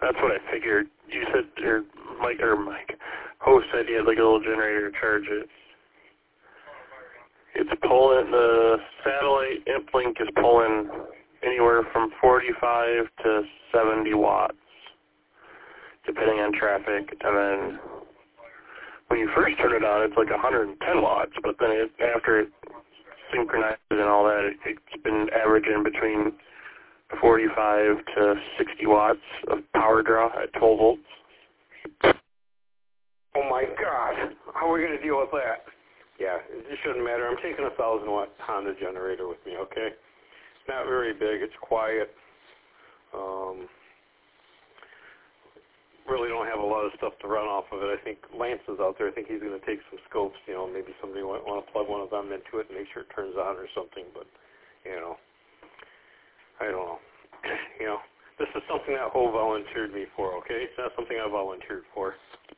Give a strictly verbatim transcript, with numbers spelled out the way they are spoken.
That's what I figured. You said, or Mike, or Mike, host said he had like a little generator to charge it. It's pulling, the satellite ImpLink is pulling anywhere from forty-five to seventy watts, depending on traffic. And then when you first turn it on, it's like one hundred ten watts, but then it, after it synchronizes and all that, it, it's been averaging between forty-five to sixty watts of power draw at twelve volts. Oh my God! How are we going to deal with that? Yeah, it shouldn't matter. I'm taking a thousand watt Honda generator with me, okay? It's not very big. It's quiet. Um, really don't have a lot of stuff to run off of it. I think Lance is out there. I think he's going to take some scopes. You know, maybe somebody might want to plug one of them into it and make sure it turns on or something. But, you know, I don't know. You know, this is something that Ho volunteered me for, okay? It's not something I volunteered for.